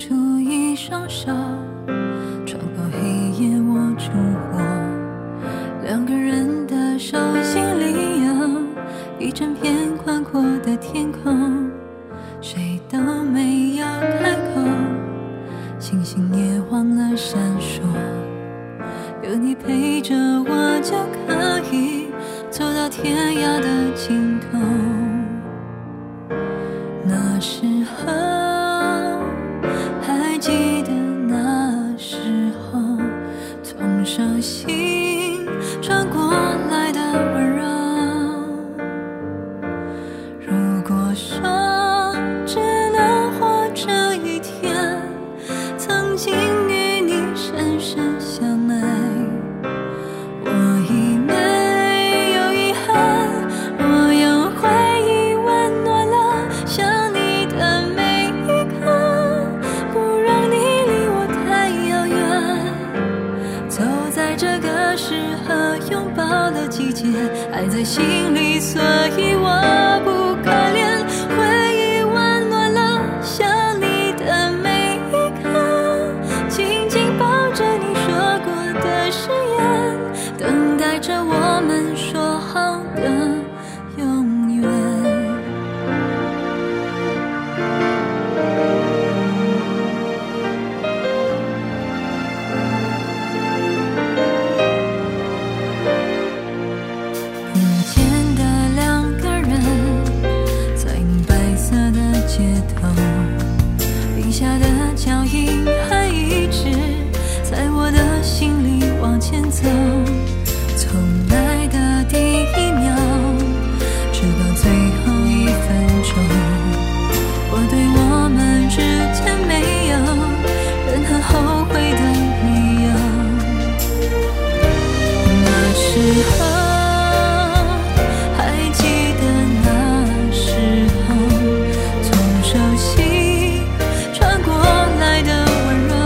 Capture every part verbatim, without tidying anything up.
出一双手，穿过黑夜握住我，两个人的手心里有一整片宽阔的天空，谁都没有开口，星星也忘了闪烁，有你陪着我就可以走到天涯的尽头。那时候还记得那时候从手心传过来的温柔，如果说只能活这一天，曾经与你深深相爱，我已没有遗憾，我用回忆温暖了想你的每一刻，不让你离我太遥远，走在这个适合拥抱的季节，爱在心里，所以我不可怜，回忆温暖了想你的每一刻，紧紧抱着你说过的誓言，等待着我们说好的永远。不见的两个人，在白色的街头，停下的脚印还一直在我的心里往前走，从来的第一秒直到最后一分钟，我对我们之间没有任何后悔的理由。那时候还记得那时候从手心传过来的温柔，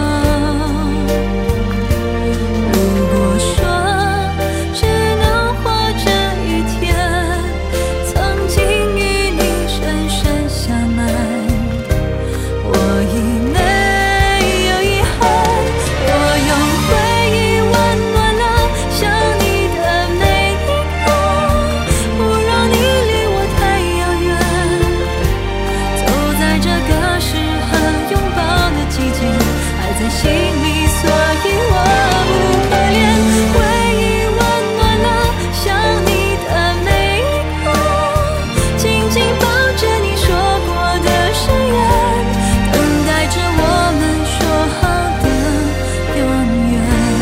如果说只能活这一天，曾经与你深深相爱，我已没有遗憾，我用回忆温暖了想你的每一刻，不让你离我太遥远，走在这个适合拥抱的季节，爱在心里，所以我不可怜，回忆温暖了想你的每一刻，紧紧抱着你说过的誓言，等待着我们说好的永远。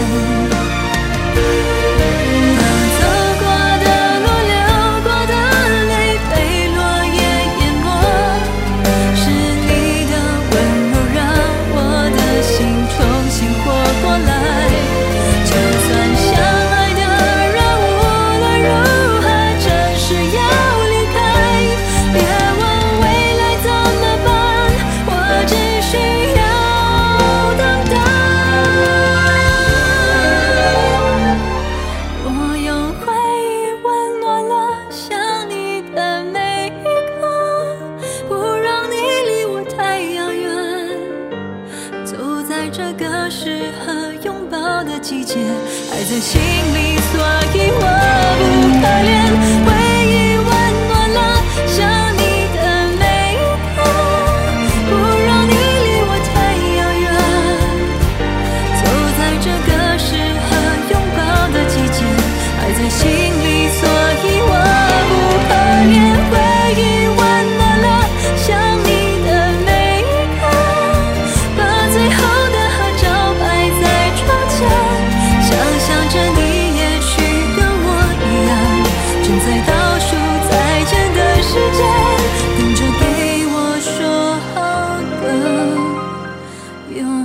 那走过的路，流过的泪，被落叶淹没，是你的温柔让我的心重新活过来，就算相爱的人无论如何真是要离开，别问未来怎么办，我只需要等待。我用回忆温暖了想你的每一刻，不让你离我太遥远，走在这个适合拥抱的季节，爱在心里，所以我不可怜，回忆温暖了想你的每一刻，不让你离我太遥远，走在这个适合拥抱的季节，爱在心里，所以我不可怜，回忆温暖了想你的每一刻，把最后的合照摆在窗前，想象着你也许跟我一样，正在倒数再见的时间，等着给我说好的永